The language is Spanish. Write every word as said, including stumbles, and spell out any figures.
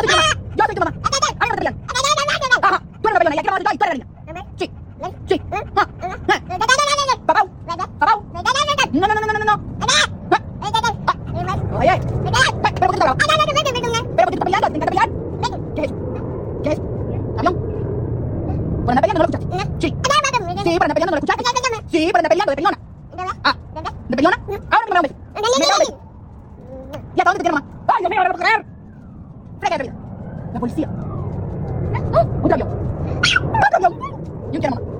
soy tu mamá. Yo soy tu mamá. A mí no me pelean. Ajá. Tú eres la peleona y aquí vamos a decir, tú eres la niña. Sí. Sí. Ah. Ah. Papau. Papau. No, no, no, no, no, no. Oye. Ay, pero ¿por qué te bravo? Pero ¿por qué te estás peleando? ¿Te encanta pelear? ¿Qué es eso? ¿Qué es eso? ¿Avión? ¿Por andar peleando no lo escuchaste? Sí. Sí, por andar peleando no lo escuchaste. Sí, por andar peleando de peleona. Ah. ¿De peleona? Ahora que me da un beso. Me da un beso. ¿Y hasta dónde te tiene mamá? ¡Ay, Dios mío, no lo puedo creer! ¡Frega de vida! La policía. ¡Oh! ¡Otro avión! ¡Otro avión! Yo quiero mamá.